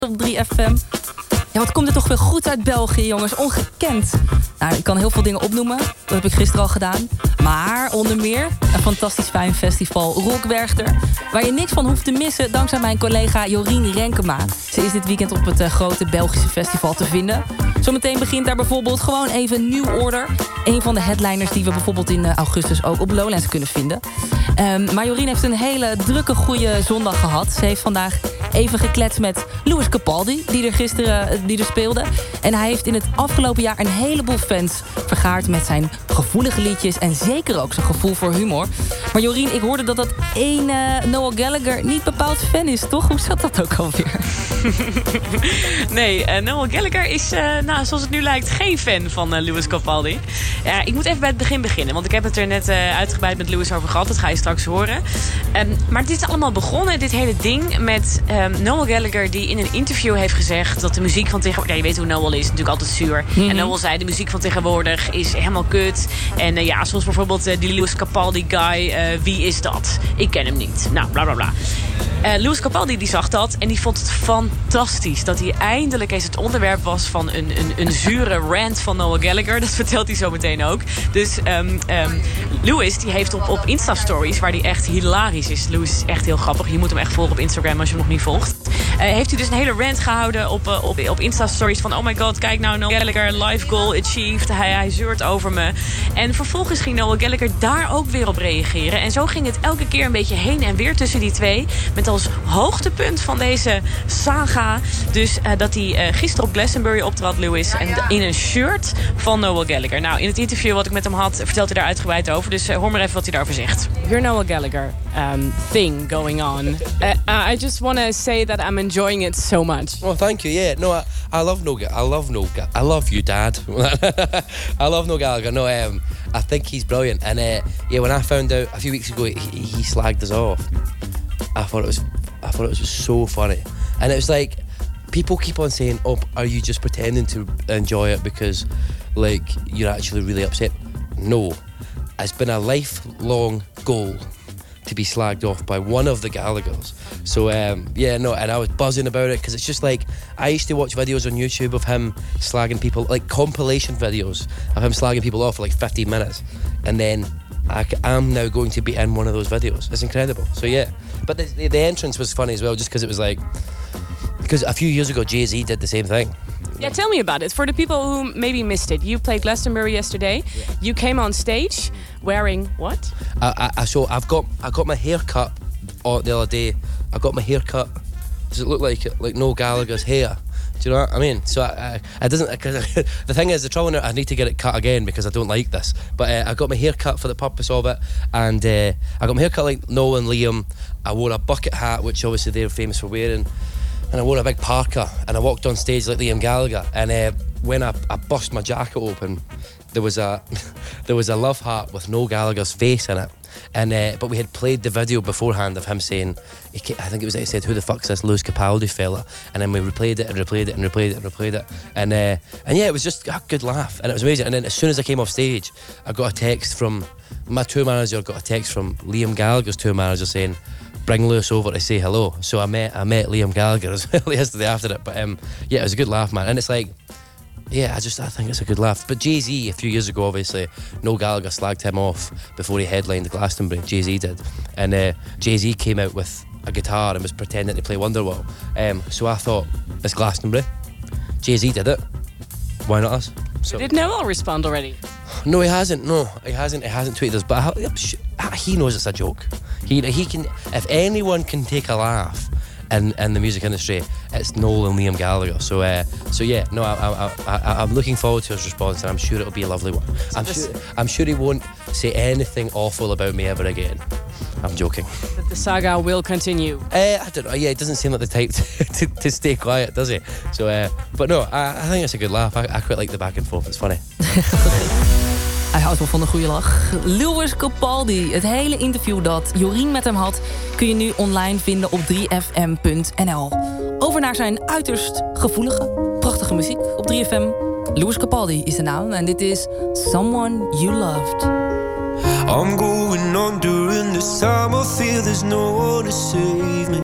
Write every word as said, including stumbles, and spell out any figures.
op drie F M. Ja, wat komt er toch weer goed uit België, jongens. Ongekend. Nou, ik kan heel veel dingen opnoemen. Dat heb ik gisteren al gedaan. Maar onder meer een fantastisch fijn festival Rockwerchter, waar je niks van hoeft te missen dankzij mijn collega Jorien Renkema. Ze is dit weekend op het uh, grote Belgische festival te vinden. Zometeen begint daar bijvoorbeeld gewoon even New Order. Een van de headliners die we bijvoorbeeld in uh, augustus ook op Lowlands kunnen vinden. Um, maar Jorien heeft een hele drukke, goede zondag gehad. Ze heeft vandaag even gekletst met Lewis Capaldi, die er gisteren uh, die er speelde. En hij heeft in het afgelopen jaar een heleboel fans vergaard met zijn gevoelige liedjes en zeker ook zijn gevoel voor humor. Maar Jorien, ik hoorde dat dat één uh, Noel Gallagher niet bepaald fan is, toch? Hoe zat dat ook alweer? Nee, uh, Noel Gallagher is, uh, nou, zoals het nu lijkt, geen fan van uh, Lewis Capaldi. Ja, ik moet even bij het begin beginnen, want ik heb het er net uh, uitgebreid met Lewis over gehad. Dat ga je straks horen. Um, maar dit is allemaal begonnen, dit hele ding, met um, Noel Gallagher die in een interview heeft gezegd dat de muziek van tegenwoordig... Ja, je weet hoe Noel is, natuurlijk altijd zuur. Mm-hmm. En Noel zei, de muziek van tegenwoordig is helemaal kut. En uh, ja, zoals bijvoorbeeld uh, die Lewis Capaldi guy, uh, wie is dat? Ik ken hem niet. Nou, bla bla bla. Uh, Lewis Capaldi die zag dat en die vond het fantastisch dat hij eindelijk eens het onderwerp was van een, een, een zure rant van Noel Gallagher. Dat vertelt hij zo meteen ook. Dus um, um, Lewis die heeft op, op Insta-stories, waar hij echt hilarisch is. Lewis is echt heel grappig. Je moet hem echt volgen op Instagram als je hem nog niet volgt. Uh, heeft hij dus een hele rant gehouden op, uh, op, op Insta-stories van oh my god, kijk nou, Noel Gallagher, life goal achieved. Hij, hij zeurt over me. En vervolgens ging Noel Gallagher daar ook weer op reageren. En zo ging het elke keer een beetje heen en weer tussen die twee. Met als hoogtepunt van deze saga dus uh, dat hij uh, gisteren op Glastonbury optrad, Lewis, en de, in een shirt van Noel Gallagher. Nou, in het interview wat ik met hem had, vertelt hij daar uitgebreid over. Dus uh, hoor maar even wat hij daarover zegt. Your Noel Gallagher um, thing going on. Uh, uh, I just want to say that I'm enjoying it so much. Oh, thank you. Yeah, no, I, I love Noel. I love Noel. I love you, Dad. I love Noel Gallagher. No, um, I think he's brilliant. And uh, yeah, when I found out a few weeks ago he, he slagged us off, I thought it was, I thought it was so funny. And it was like, people keep on saying, "Oh, are you just pretending to enjoy it because, like, you're actually really upset?" No, it's been a lifelong goal to be slagged off by one of the Gallaghers. So um, yeah, no, and I was buzzing about it because it's just like, I used to watch videos on YouTube of him slagging people, like compilation videos of him slagging people off for like fifteen minutes, and then I, I'm now going to be in one of those videos. It's incredible. So yeah, but the, the entrance was funny as well, just because it was like, because a few years ago Jay-Z did the same thing. Yeah, tell me about it. For the people who maybe missed it, you played Glastonbury yesterday. Yeah. You came on stage wearing what? I, I, so I've got I got my hair cut oh, the other day. I got my hair cut. Does it look like like Noel Gallagher's hair? Do you know what I mean? So I, I, it doesn't. Cause the thing is, the trouble now, I need to get it cut again because I don't like this. But uh, I got my hair cut for the purpose of it, and uh, I got my hair cut like Noel and Liam. I wore a bucket hat, which obviously they're famous for wearing. And I wore a big parka, and I walked on stage like Liam Gallagher. And uh, when I, I bust my jacket open, there was a there was a love heart with Noel Gallagher's face in it. And uh, but we had played the video beforehand of him saying, he, I think it was he said, "Who the fuck's this Lewis Capaldi fella?" And then we replayed it and replayed it and replayed it and replayed it. And uh, and yeah, it was just a good laugh, and it was amazing. And then as soon as I came off stage, I got a text from my tour manager. Got a text from Liam Gallagher's tour manager saying, "Bring Lewis over to say hello." So I met I met Liam Gallagher as well yesterday after it. But um, yeah, it was a good laugh, man. And it's like, yeah, I just I think it's a good laugh. But Jay-Z a few years ago, obviously, Noel Gallagher slagged him off before he headlined Glastonbury. Jay-Z did, and uh, Jay-Z came out with a guitar and was pretending to play Wonderwall. Um, so I thought, it's Glastonbury. Jay-Z did it. Why not us? So, did Noel respond already? No, he hasn't. No, he hasn't. He hasn't tweeted us. But I, he knows it's a joke. He he can. If anyone can take a laugh in, in the music industry, it's Noel and Liam Gallagher. So uh, so yeah. No, I, I, I, I'm looking forward to his response, and I'm sure it'll be a lovely one. So I'm sure. I'm sure he won't say anything awful about me ever again. I'm joking. That the saga will continue. Uh, I don't know. Yeah, it doesn't seem like the type to, to, to stay quiet, does he? So, uh, but no, I, I think it's a good laugh. I, I quite like the back and forth. It's funny. Hij houdt wel van een goede lach. Lewis Capaldi. Het hele interview dat Jorien met hem had kun je nu online vinden op drie f m punt n l. Over naar zijn uiterst gevoelige, prachtige muziek op drie F M. Lewis Capaldi is de naam en dit is Someone You Loved. I'm going on during this time. I feel there's no one to save me.